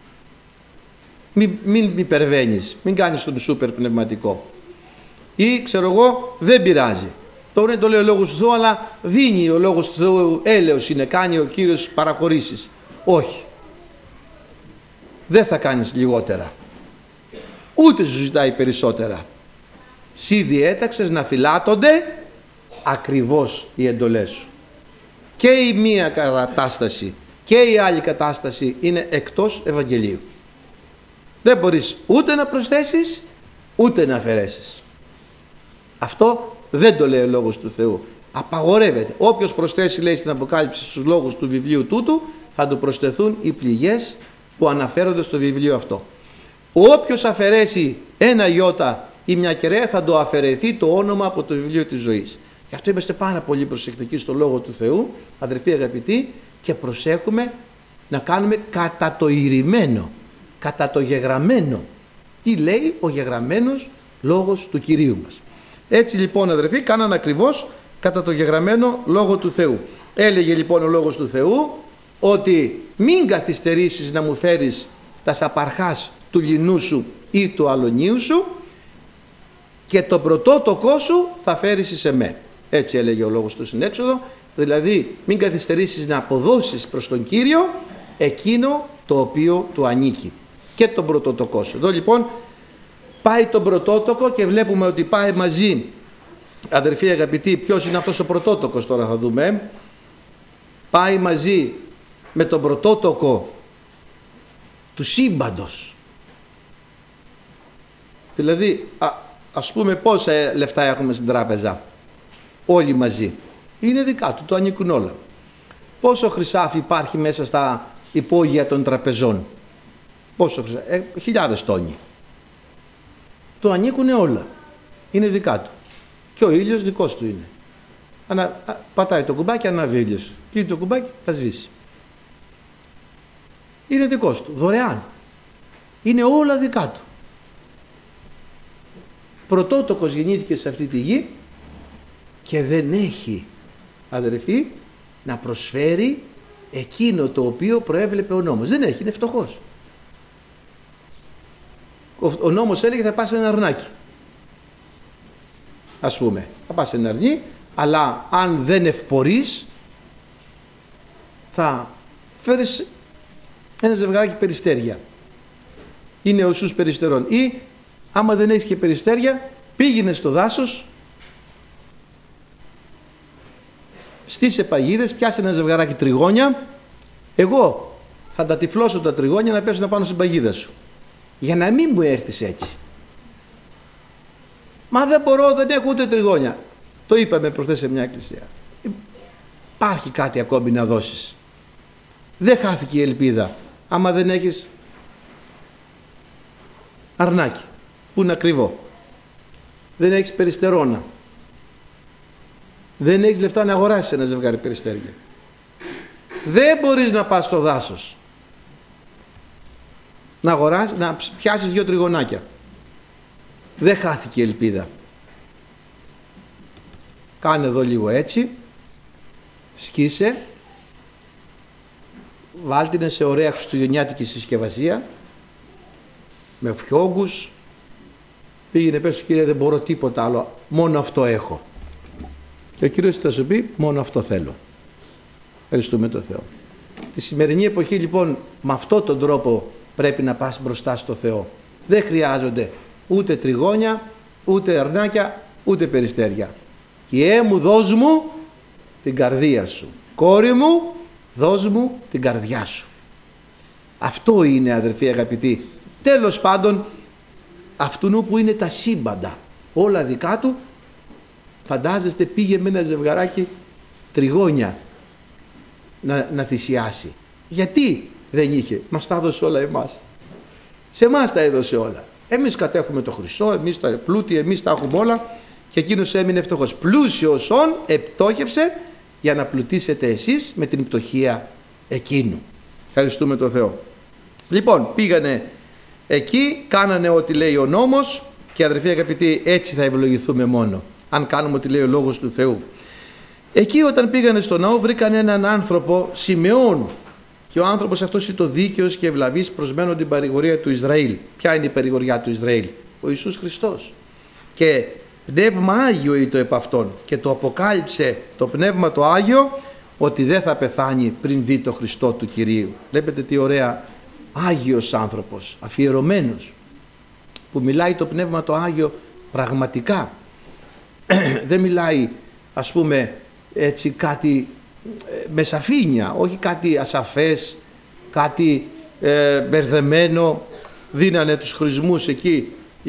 Μην υπερβαίνεις, μην κάνεις τον σούπερ πνευματικό. Ή ξέρω εγώ, δεν πειράζει. Τώρα δεν το λέει ο Λόγος του Θεού, αλλά δίνει ο Λόγος του Θεού έλεος, είναι, κάνει ο Κύριος παραχωρήσεις. Όχι. Δεν θα κάνεις λιγότερα. Ούτε σου ζητάει περισσότερα. Συ διέταξες να φυλάτονται ακριβώς οι εντολές σου. Και η μία κατάσταση και η άλλη κατάσταση είναι εκτός Ευαγγελίου. Δεν μπορείς ούτε να προσθέσεις ούτε να αφαιρέσεις. Αυτό δεν το λέει ο Λόγος του Θεού. Απαγορεύεται. Όποιος προσθέσει, λέει στην Αποκάλυψη, στους λόγους του βιβλίου τούτου, θα του προσθεθούν οι πληγές που αναφέρονται στο βιβλίο αυτό. Όποιος αφαιρέσει ένα ιώτα ή μια κεραία, θα το αφαιρεθεί το όνομα από το βιβλίο της ζωής. Γι' αυτό είμαστε πάρα πολύ προσεκτικοί στο Λόγο του Θεού, αδερφοί αγαπητοί, και προσέχουμε να κάνουμε κατά το ηρημένο, κατά το γεγραμμένο. Τι λέει ο γεγραμμένος Λόγος του Κυρίου μας. Έτσι λοιπόν αδερφοί, κάναν ακριβώς κατά το γεγραμμένο Λόγο του Θεού. Έλεγε λοιπόν ο Λόγος του Θεού ότι μην καθυστερήσεις να μου φέρεις τα σαπαρχάς του λινού σου ή του αλωνίου σου, και το πρωτότοκό σου θα φέρεις εις εμέ. Έτσι έλεγε ο Λόγος του στην Έξοδο, δηλαδή μην καθυστερήσεις να αποδώσεις προς τον Κύριο εκείνο το οποίο του ανήκει, και τον πρωτότοκό σου. Εδώ λοιπόν πάει τον πρωτότοκο και βλέπουμε ότι πάει μαζί, αδερφοί αγαπητοί, ποιος είναι αυτός ο πρωτότοκος τώρα θα δούμε. Πάει μαζί με τον πρωτότοκο του σύμπαντος. Δηλαδή ας πούμε πόσα λεφτά έχουμε στην τράπεζα, όλοι μαζί, είναι δικά του, το ανήκουν όλα. Πόσο χρυσάφι υπάρχει μέσα στα υπόγεια των τραπεζών, πόσο χρυσάφι, χιλιάδες τόνοι. Το ανήκουν όλα, είναι δικά του. Και ο ήλιος δικός του είναι. Πατάει το κουμπάκι, ανάβει ο ήλιος. Κλείνει το κουμπάκι, θα σβήσει. Είναι δικός του, δωρεάν. Είναι όλα δικά του. Πρωτότοκος γεννήθηκε σε αυτή τη γη και δεν έχει, αδερφοί, να προσφέρει εκείνο το οποίο προέβλεπε ο νόμος. Δεν έχει, είναι φτωχός. Ο νόμος έλεγε θα πας σε ένα αρνάκι. Ας πούμε, θα πας σε ένα αρνί, αλλά αν δεν ευπορείς θα φέρεις ένα ζευγάρι περιστέρια. Είναι ο σους περιστερών. Ή άμα δεν έχεις και περιστέρια, πήγαινε στο δάσος, στήσε παγίδες, πιάσε ένα ζευγαράκι τριγώνια. Εγώ θα τα τυφλώσω τα τριγώνια να πέσουν πάνω στην παγίδα σου, για να μην μου έρθεις έτσι. Μα δεν μπορώ, δεν έχω ούτε τριγώνια. Το είπαμε προχθές σε μια εκκλησία. Υπάρχει κάτι ακόμη να δώσεις. Δεν χάθηκε η ελπίδα άμα δεν έχεις αρνάκι που είναι ακριβό. Δεν έχεις περιστερώνα. Δεν έχεις λεφτά να αγοράσεις ένα ζευγάρι περιστέρια. Δεν μπορείς να πας στο δάσος να αγοράσεις, να πιάσεις 2 τριγωνάκια. Δεν χάθηκε η ελπίδα. Κάνε εδώ λίγο έτσι, σκίσε, βάλτηνε σε ωραία χριστουγεννιάτικη συσκευασία, με φιόγκους. Πήγαινε πες του Κύριε, δεν μπορώ τίποτα άλλο, μόνο αυτό έχω. Και ο Κύριος θα σου πει, μόνο αυτό θέλω. Ευχαριστούμε τον Θεό. Τη σημερινή εποχή λοιπόν με αυτόν τον τρόπο πρέπει να πας μπροστά στο Θεό. Δεν χρειάζονται ούτε τριγώνια, ούτε αρνάκια, ούτε περιστέρια. Κυριέ μου, δώσ' μου την καρδία σου. Κόρη μου, δώσ' μου την καρδιά σου. Αυτό είναι, αδερφοί αγαπητοί. Τέλος πάντων, αυτού που είναι τα σύμπαντα, όλα δικά του, φαντάζεστε πήγε με ένα ζευγαράκι τριγώνια να θυσιάσει. Γιατί δεν είχε? Μας τα έδωσε όλα εμάς. Σε εμάς τα έδωσε όλα. Εμείς κατέχουμε το Χριστό, εμείς τα πλούτη, εμείς τα έχουμε όλα και εκείνος έμεινε φτωχός. Πλούσιος όν επτόχευσε για να πλουτίσετε εσείς με την πτωχία εκείνου. Ευχαριστούμε τον Θεό. Λοιπόν, πήγανε εκεί, κάνανε ό,τι λέει ο νόμος και αδερφοί αγαπητοί, έτσι θα ευλογηθούμε μόνο, αν κάνουμε ό,τι λέει ο Λόγος του Θεού. Εκεί όταν πήγανε στο ναό βρήκαν έναν άνθρωπο, Σιμεών, και ο άνθρωπος αυτός είναι το δίκαιος και ευλαβής προσμένων την παρηγορία του Ισραήλ. Ποια είναι η παρηγοριά του Ισραήλ? Ο Ιησούς Χριστός. Και πνεύμα Άγιο ήταν επ' αυτόν και το αποκάλυψε το πνεύμα το Άγιο ότι δεν θα πεθάνει πριν δει το Χριστό του Κυρίου. Βλέπετε τι ωραία, Άγιος άνθρωπος, αφιερωμένος, που μιλάει το πνεύμα το Άγιο πραγματικά. Δεν μιλάει ας πούμε έτσι κάτι με σαφήνεια, όχι κάτι ασαφές, κάτι μπερδεμένο. Δίνανε τους χρησμούς εκεί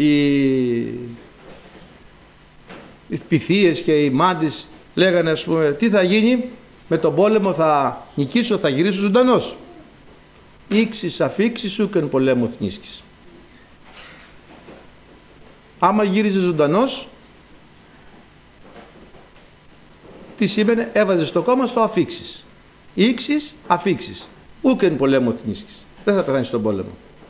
οι πυθίες και οι μάντες, λέγανε ας πούμε, τι θα γίνει με τον πόλεμο, θα νικήσω, θα γυρίσω ζωντανός. Ήξεις αφήξεις σου και εν πολέμου θνίσκεις. Άμα γύριζε ζωντανός, τι σήμαινε? Έβαζε στο κόμμα στο αφήξεις. Ήξεις αφήξεις. Ούκ εν πολέμου θνίσκεις. Δεν θα πεθάνεις στον πόλεμο.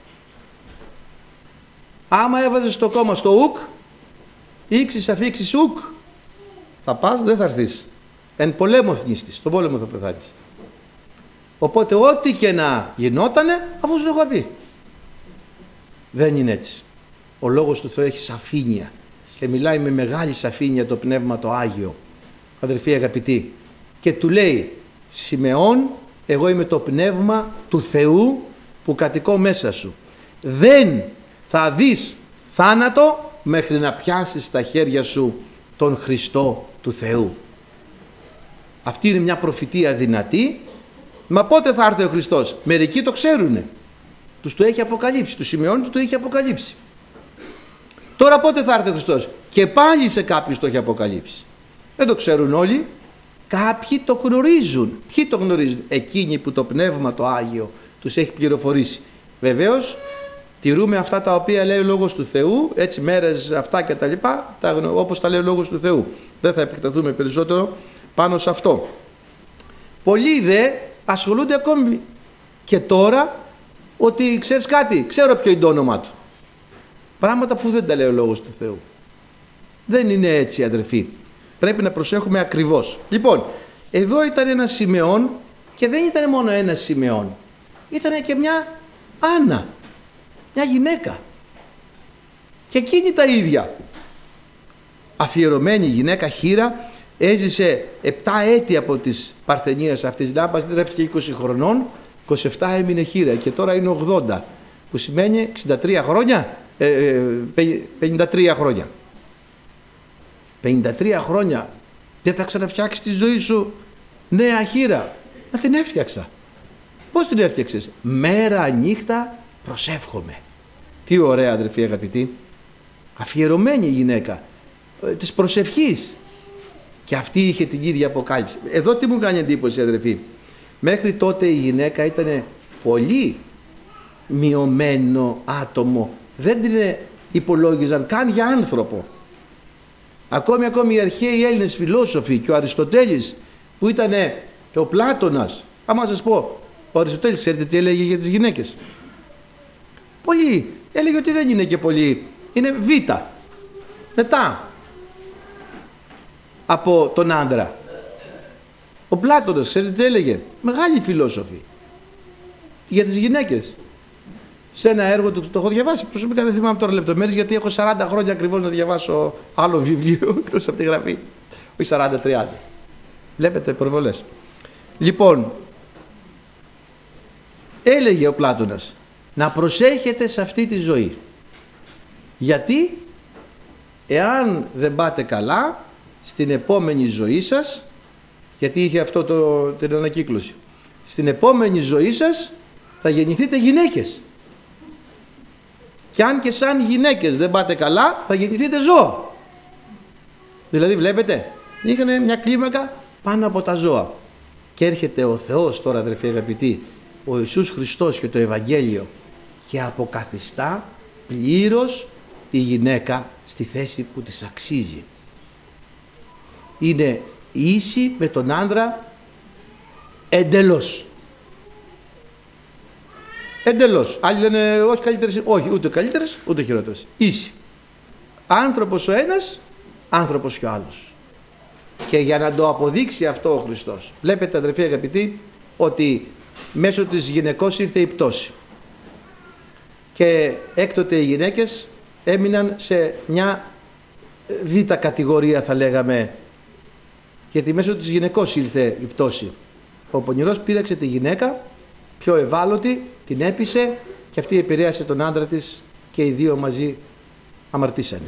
Άμα έβαζε στο κόμμα στο ουκ, ήξεις αφήξεις ουκ, θα πας, δεν θα έρθεις. Εν πολέμου θνίσκεις. Στον πόλεμο θα πεθάνεις. Οπότε ό,τι και να γινότανε, αφού σου το έχω πει. Δεν είναι έτσι. Ο Λόγος του Θεού έχει σαφήνεια και μιλάει με μεγάλη σαφήνεια το Πνεύμα το Άγιο, αδερφοί αγαπητοί, και του λέει, Σιμεών, εγώ είμαι το Πνεύμα του Θεού που κατοικώ μέσα σου. Δεν θα δεις θάνατο μέχρι να πιάσεις στα χέρια σου τον Χριστό του Θεού. Αυτή είναι μια προφητεία δυνατή. Μα πότε θα έρθει ο Χριστός? Μερικοί το ξέρουνε, τους το έχει αποκαλύψει, του Σιμεών του το έχει αποκαλύψει. Τώρα πότε θα έρθει ο Χριστός? Και πάλι σε κάποιους το έχει αποκαλύψει. Δεν το ξέρουν όλοι, κάποιοι το γνωρίζουν. Ποιοι το γνωρίζουν? Εκείνοι που το Πνεύμα το Άγιο τους έχει πληροφορήσει. Βεβαίως τηρούμε αυτά τα οποία λέει ο Λόγος του Θεού, έτσι μέρες αυτά και τα λοιπά, όπως τα λέει ο Λόγος του Θεού. Δεν θα επεκταθούμε περισσότερο πάνω σε αυτό. Πολλοί δε ασχολούνται ακόμη και τώρα ότι ξέρεις κάτι, ξέρω ποιο είναι το όνομά του. Πράγματα που δεν τα λέει ο Λόγος του Θεού. Δεν είναι έτσι, αδερφοί. Πρέπει να προσέχουμε ακριβώς. Λοιπόν, εδώ ήταν ένα Σιμεών και δεν ήταν μόνο ένα Σιμεών. Ήταν και μια Άννα, μια γυναίκα. Και εκείνη τα ίδια. Αφιερωμένη γυναίκα, χήρα, έζησε 7 έτη από τις παρθενίες αυτής. Να παντρεύτηκε 20 χρονών, 27 έμεινε χήρα και τώρα είναι 80, που σημαίνει 63 χρόνια, 53 χρόνια. 53 χρόνια δεν θα ξαναφτιάξεις τη ζωή σου νέα χήρα? Να την έφτιαξα. Πώς την έφτιαξες? Μέρα νύχτα προσεύχομαι. Τι ωραία, αδερφοί αγαπητοί. Αφιερωμένη γυναίκα της προσευχής. Και αυτή είχε την ίδια αποκάλυψη. Εδώ τι μου κάνει εντύπωση, αδερφοί? Μέχρι τότε η γυναίκα ήταν πολύ μειωμένο άτομο. Δεν την υπολόγιζαν καν για άνθρωπο. Ακόμη οι αρχαίοι Έλληνες φιλόσοφοι και ο Αριστοτέλης που ήταν και ο Πλάτωνας. Άμα σας πω, ο Αριστοτέλης ξέρετε τι έλεγε για τις γυναίκες? Πολύ. Έλεγε ότι δεν είναι και πολύ. Είναι β. Μετά από τον άντρα. Ο Πλάτωνας ξέρετε τι έλεγε? Μεγάλοι φιλόσοφοι για τις γυναίκες. σε ένα έργο του, το έχω διαβάσει προσωπικά, δεν θυμάμαι τώρα λεπτομέρειες, γιατί έχω 40 χρόνια ακριβώς να διαβάσω άλλο βιβλίο εκτός από τη γραφή. Όχι 40-30. Βλέπετε προβολές. Λοιπόν, έλεγε ο Πλάτωνας να προσέχετε σε αυτή τη ζωή. Γιατί εάν δεν πάτε καλά στην επόμενη ζωή σας, γιατί είχε αυτό την ανακύκλωση, στην επόμενη ζωή σας θα γεννηθείτε γυναίκες. Και αν και σαν γυναίκες δεν πάτε καλά, θα γεννηθείτε ζώα. Δηλαδή βλέπετε, είχαν μια κλίμακα πάνω από τα ζώα. Και έρχεται ο Θεός τώρα, αδερφοί αγαπητοί, ο Ιησούς Χριστός και το Ευαγγέλιο, και αποκαθιστά πλήρως τη γυναίκα στη θέση που της αξίζει. Είναι ίση με τον άντρα εντελώς. Εντελώς. Άλλοι λένε όχι καλύτερες, όχι ούτε καλύτερες ούτε χειρότερες. Ίση. Άνθρωπος ο ένας, άνθρωπος και ο άλλος. Και για να το αποδείξει αυτό ο Χριστός, βλέπετε αδερφοί αγαπητοί, ότι μέσω της γυναικός ήρθε η πτώση. Και έκτοτε οι γυναίκες έμειναν σε μια β' κατηγορία, θα λέγαμε, γιατί μέσω της γυναικός ήρθε η πτώση. Ο πονηρός πήραξε τη γυναίκα, πιο ευάλωτη, την έπεισε και αυτή επηρέασε τον άντρα της και οι δύο μαζί αμαρτήσανε.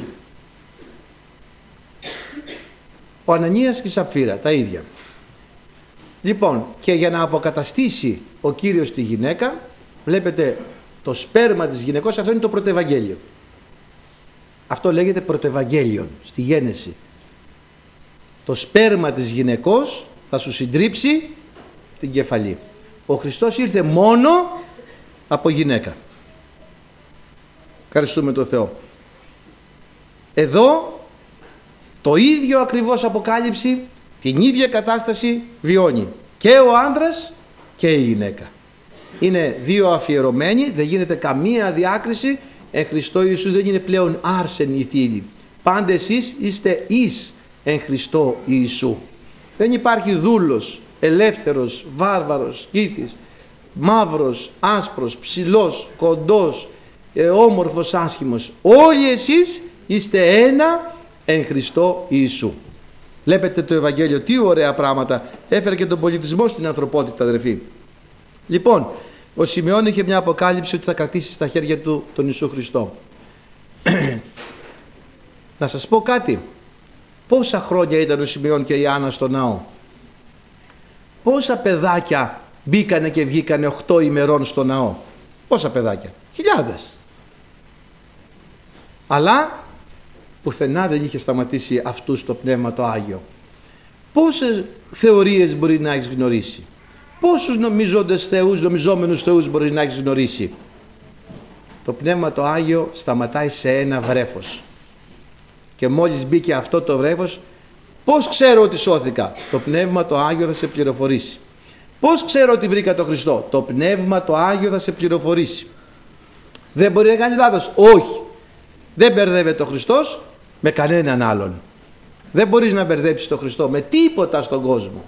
Ο Ανανίας και η Σαπφύρα, τα ίδια. Λοιπόν, και για να αποκαταστήσει ο Κύριος τη γυναίκα, βλέπετε το σπέρμα της γυναικός, αυτό είναι το πρωτοευαγγέλιο. Αυτό λέγεται πρωτοευαγγέλιον στη Γένεση. Το σπέρμα της γυναικός θα σου συντρίψει την κεφαλή. Ο Χριστός ήρθε μόνο από γυναίκα. Ευχαριστούμε τον Θεό. Εδώ το ίδιο ακριβώς αποκάλυψη, την ίδια κατάσταση βιώνει και ο άντρας και η γυναίκα. Είναι δύο αφιερωμένοι, δεν γίνεται καμία διάκριση. Εν Χριστώ Ιησού δεν είναι πλέον άρσεν η θήλη. Πάντε εσείς είστε εις εν Χριστώ Ιησού. Δεν υπάρχει δούλος, ελεύθερος, βάρβαρος, σκύθης, μαύρος, άσπρος, ψηλός, κοντός, όμορφος, άσχημος. Όλοι εσείς είστε ένα εν Χριστώ Ιησού. Βλέπετε το Ευαγγέλιο, τι ωραία πράγματα. Έφερε και τον πολιτισμό στην ανθρωπότητα, αδερφοί. Λοιπόν, ο Σιμεών είχε μια αποκάλυψη ότι θα κρατήσει στα χέρια του τον Ιησού Χριστό. Να σας πω κάτι. Πόσα χρόνια ήταν ο Σιμεών και η Άννα στο ναό? Πόσα παιδάκια μπήκανε και βγήκανε 8 ημερών στο ναό? Πόσα παιδάκια? Χιλιάδες. Αλλά πουθενά δεν είχε σταματήσει αυτούς το Πνεύμα το Άγιο. Πόσες θεωρίες μπορεί να έχεις γνωρίσει? Πόσους νομιζόμενους θεούς μπορεί να έχεις γνωρίσει? Το Πνεύμα το Άγιο σταματάει σε ένα βρέφος. Και μόλις μπήκε αυτό το βρέφος, πώς ξέρω ότι σώθηκα? Το Πνεύμα το Άγιο θα σε πληροφορήσει. Πώς ξέρω ότι βρήκα τον Χριστό? Το Πνεύμα το Άγιο θα σε πληροφορήσει. Δεν μπορεί να κάνεις λάθος. Όχι. Δεν μπερδεύεται ο Χριστός με κανέναν άλλον. Δεν μπορείς να μπερδέψεις τον Χριστό με τίποτα στον κόσμο.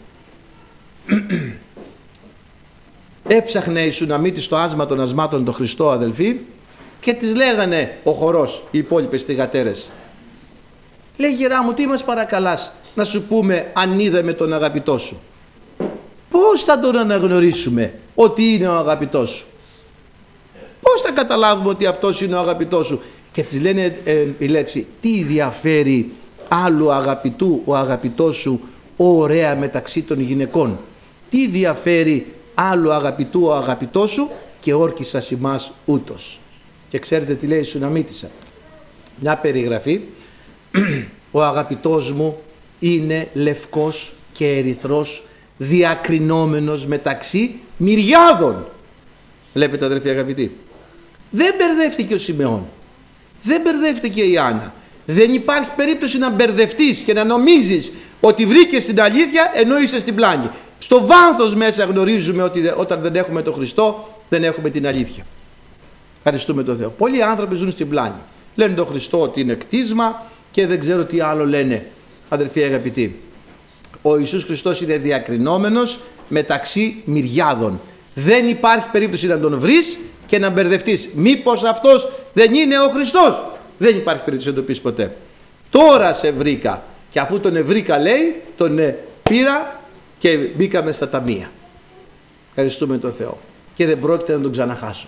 Έψαχνε η Σουναμίτη στο άσμα των ασμάτων τον Χριστό, αδελφοί, και τις λέγανε ο χορός, οι υπόλοιπες θυγατέρες. Λέει, γερά μου, τι μας παρακαλάς να σου πούμε αν είδαμε τον αγαπητό σου? Πώς θα τον αναγνωρίσουμε ότι είναι ο αγαπητός σου? Πώς θα καταλάβουμε ότι αυτός είναι ο αγαπητός σου? Και της λένε η λέξη, τι διαφέρει άλλου αγαπητού ο αγαπητός σου ωραία μεταξύ των γυναικών? Τι διαφέρει άλλου αγαπητού ο αγαπητός σου και όρκισας ημάς ούτως? Και ξέρετε τι λέει η Σουναμίτισσα? Μια περιγραφή. Ο αγαπητός μου είναι λευκός και ερυθρός, διακρινόμενος μεταξύ μυριάδων. Βλέπετε, αδερφοί αγαπητοί, δεν μπερδεύτηκε ο Σιμεών, δεν μπερδεύτηκε η Άννα. Δεν υπάρχει περίπτωση να μπερδευτείς και να νομίζεις ότι βρήκες την αλήθεια ενώ είσαι στην πλάνη. Στο βάθος μέσα γνωρίζουμε ότι όταν δεν έχουμε τον Χριστό δεν έχουμε την αλήθεια. Ευχαριστούμε τον Θεό. Πολλοί άνθρωποι ζουν στην πλάνη. Λένε τον Χριστό ότι είναι κτίσμα και δεν ξέρω τι άλλο λένε, αδερφοί αγαπητοί. Ο Ιησούς Χριστός είναι διακρινόμενος μεταξύ μυριάδων. Δεν υπάρχει περίπτωση να τον βρεις και να μπερδευτείς. Μήπως αυτός δεν είναι ο Χριστός? Δεν υπάρχει περίπτωση να το πεις ποτέ. Τώρα σε βρήκα. Και αφού τον βρήκα, λέει, τον πήρα και μπήκαμε στα ταμεία. Ευχαριστούμε τον Θεό. Και δεν πρόκειται να τον ξαναχάσω.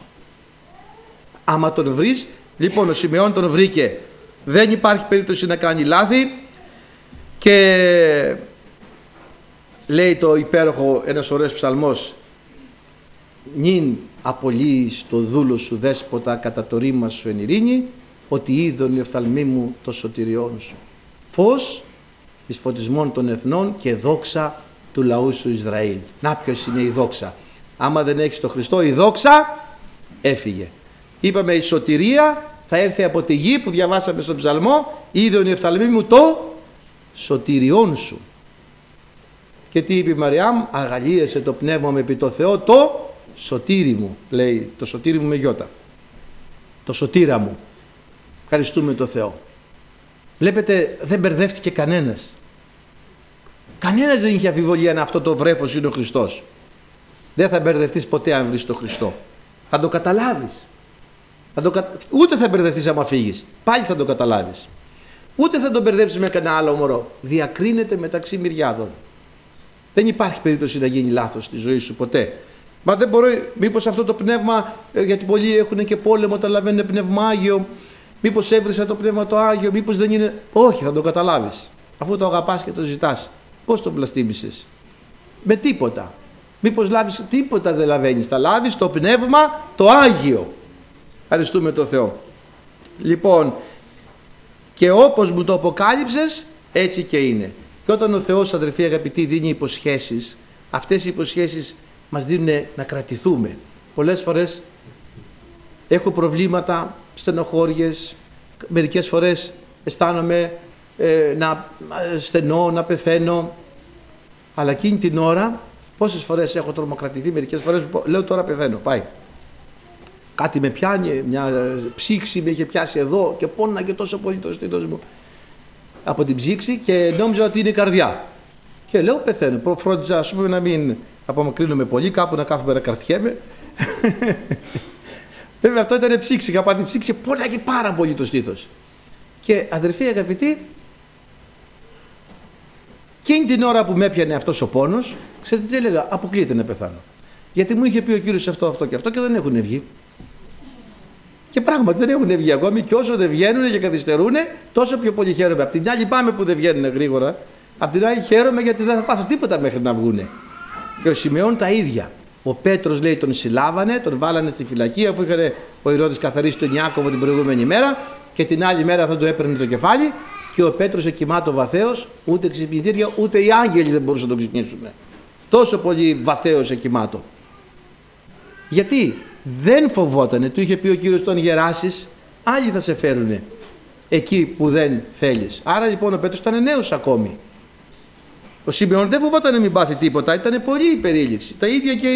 Άμα τον βρεις, λοιπόν, ο Σιμεών τον βρήκε. Δεν υπάρχει περίπτωση να κάνει λάθη. Και λέει το υπέροχο, ένας ωραίος ψαλμός, νυν απολύεις το δούλο σου δέσποτα κατά το ρήμα σου εν ειρήνη, ότι είδον η οφθαλμή μου το σωτηριόν σου. Φως εις φωτισμών των εθνών και δόξα του λαού σου Ισραήλ. Να ποιος είναι η δόξα? Άμα δεν έχεις το Χριστό, η δόξα έφυγε. Είπαμε η σωτηρία θα έρθει από τη γη που διαβάσαμε στον ψαλμό, είδον η οφθαλμή μου το σωτηριόν σου. Και τι είπε η Μαριάμ? Αγαλίασε το πνεύμα μου επί το Θεό το σωτήρι μου, λέει, το σωτήρι μου με γιώτα, το σωτήρα μου. Ευχαριστούμε το Θεό. Βλέπετε, δεν μπερδεύτηκε κανένας. Κανένας δεν είχε αμφιβολία αν αυτό το βρέφος είναι ο Χριστός. Δεν θα μπερδευτείς ποτέ αν βρεις τον Χριστό. Θα το καταλάβεις. Ούτε θα μπερδευτείς άμα φύγεις. Πάλι θα το καταλάβεις. Ούτε θα τον μπερδέψεις με κανένα άλλο μωρό. Διακρίνεται μεταξύ μυριάδων. Δεν υπάρχει περίπτωση να γίνει λάθος στη ζωή σου ποτέ. Μα δεν μπορεί, μήπως αυτό το πνεύμα, γιατί πολλοί έχουν και πόλεμο, τα λαβαίνουν πνεύμα Άγιο, μήπως έβρισα το πνεύμα το Άγιο, μήπως δεν είναι. Όχι, θα το καταλάβεις. Αφού το αγαπάς και το ζητάς, πώς το βλαστήμησες? Με τίποτα. Μήπως λάβεις? Τίποτα δεν λαβαίνεις. Θα λάβεις το πνεύμα το Άγιο. Ευχαριστούμε το Θεό. Λοιπόν, και όπως μου το αποκάλυψες, έτσι και είναι. Και όταν ο Θεός, αδερφοί αγαπητοί, δίνει υποσχέσεις, αυτές οι υποσχέσεις μας δίνουν να κρατηθούμε. Πολλές φορές έχω προβλήματα, στενοχώριες, μερικές φορές αισθάνομαι να στενώ, να πεθαίνω, αλλά εκείνη την ώρα πόσες φορές έχω τρομοκρατηθεί, μερικές φορές λέω τώρα πεθαίνω, πάει. Κάτι με πιάνει, μια ψήξη με είχε πιάσει εδώ και πόναγε τόσο πολύ το στήθος μου από την ψήξη και νόμιζα ότι είναι η καρδιά. Και λέω πεθαίνω. Φρόντιζα, ας πούμε, να μην απομακρύνομαι πολύ, κάπου να κάθομαι να κρατιέμαι. Βέβαια αυτό ήταν ψήξη, είχα πάθει ψήξη, πόναγε πάρα πολύ το στήθος. Και αδερφοί αγαπητοί, εκείνη την ώρα που με έπιανε αυτός ο πόνος, ξέρετε τι έλεγα? Αποκλείεται να πεθάνω. Γιατί μου είχε πει ο Κύριος αυτό και αυτό και δεν έχουν βγει. Και πράγματι δεν έχουν βγει ακόμη, και όσο δεν βγαίνουν και καθυστερούν, τόσο πιο πολύ χαίρομαι. Απ' την άλλη πάμε που δεν βγαίνουν γρήγορα, απ' την άλλη χαίρομαι γιατί δεν θα πάθω τίποτα μέχρι να βγούνε. Και ο Σιμεών τα ίδια. Ο Πέτρος, λέει, τον συλλάβανε, τον βάλανε στη φυλακή, αφού είχε ο Ηρώδης καθαρίσει τον Ιάκωβο την προηγούμενη μέρα, και την άλλη μέρα θα του έπαιρνε το κεφάλι, και ο Πέτρος εκοιμάτω βαθέως, ούτε ξυπνητήρια ούτε οι άγγελοι δεν μπορούσαν να τον ξυπνήσουν. Τόσο πολύ βαθέως εκοιμάτω. Γιατί? Δεν φοβότανε, του είχε πει ο Κύριος, τον γεράσεις, άλλοι θα σε φέρουνε εκεί που δεν θέλεις. Άρα λοιπόν ο Πέτρος ήταν νέος ακόμη. Ο Σιμεών δεν φοβόταν να μην πάθει τίποτα, ήταν πολύ υπερήλιξη. Τα ίδια και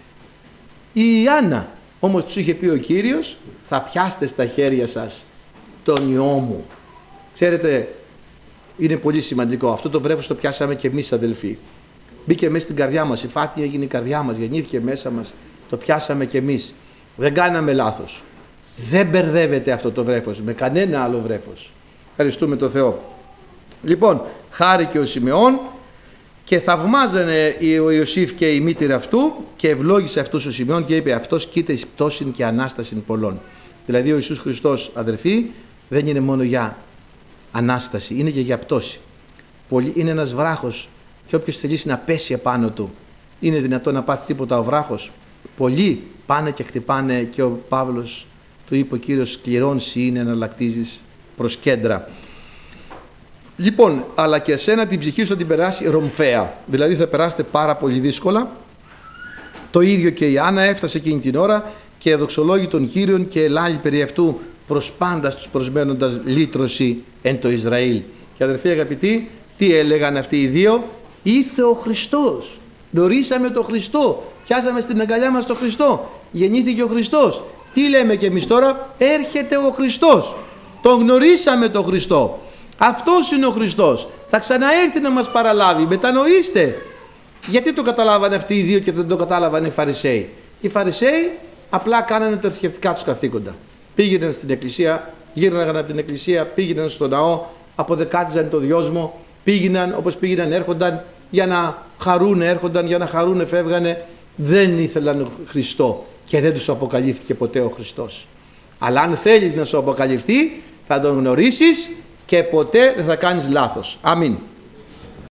η Άννα. Όμως τους είχε πει ο Κύριος, θα πιάστε στα χέρια σας τον ιό μου. Ξέρετε, είναι πολύ σημαντικό. Αυτό το βρέφος το πιάσαμε και εμείς, αδελφοί. Μπήκε μέσα στην καρδιά μας, η φάτη έγινε η καρδιά μας, γεννήθηκε μέσα μας. Το πιάσαμε κι εμείς. Δεν κάναμε λάθος. Δεν μπερδεύεται αυτό το βρέφος με κανένα άλλο βρέφος. Ευχαριστούμε τον Θεό. Λοιπόν, χάρηκε ο Σιμεών και θαυμάζανε ο Ιωσήφ και η μήτηρα αυτού και ευλόγησε αυτούς ο Σιμεών και είπε, αυτός κοίτα εις πτώσιν και ανάστασιν πολλών. Δηλαδή ο Ιησούς Χριστός, αδερφοί, δεν είναι μόνο για ανάσταση, είναι και για πτώση. Είναι ένας βράχος και όποιος θελήσει να πέσει επάνω του, είναι δυνατόν να πάθει τίποτα ο βράχος? Πολλοί πάνε και χτυπάνε, και ο Παύλος του είπε ο Κύριος, σκληρόν σοι είναι να λακτίζεις προς κέντρα. Λοιπόν, αλλά και εσένα την ψυχή σου θα την περάσει ρομφαία, δηλαδή θα περάσετε πάρα πολύ δύσκολα. Το ίδιο και η Άννα έφτασε εκείνη την ώρα και εδοξολόγη τον Κύριον και ελάλη περί αυτού προς πάντα τους προσμένοντας λύτρωση εν το Ισραήλ. Και αδερφοί αγαπητοί, τι έλεγαν αυτοί οι δύο? Ήρθε ο Χριστός. Γνωρίσαμε τον Χριστό. Πιάσαμε στην αγκαλιά μας τον Χριστό. Γεννήθηκε ο Χριστός. Τι λέμε κι εμείς τώρα? Έρχεται ο Χριστός. Τον γνωρίσαμε τον Χριστό. Αυτός είναι ο Χριστός. Θα ξαναέρθει να μας παραλάβει. Μετανοήστε. Γιατί το καταλάβανε αυτοί οι δύο και δεν το κατάλαβαν οι Φαρισαίοι? Οι Φαρισαίοι απλά κάνανε τα θρησκευτικά τους καθήκοντα. Πήγαιναν στην εκκλησία, γύρναγαν από την εκκλησία, πήγαιναν στο ναό, αποδεκάτιζαν το δυόσμο, πήγαιναν όπως πήγαιναν, έρχονταν για να χαρούνε, έρχονταν για να χαρούνε, φεύγανε. Δεν ήθελαν Χριστό και δεν τους αποκαλύφθηκε ποτέ ο Χριστός. Αλλά αν θέλεις να σου αποκαλυφθεί, θα τον γνωρίσεις και ποτέ δεν θα κάνεις λάθος. Αμήν.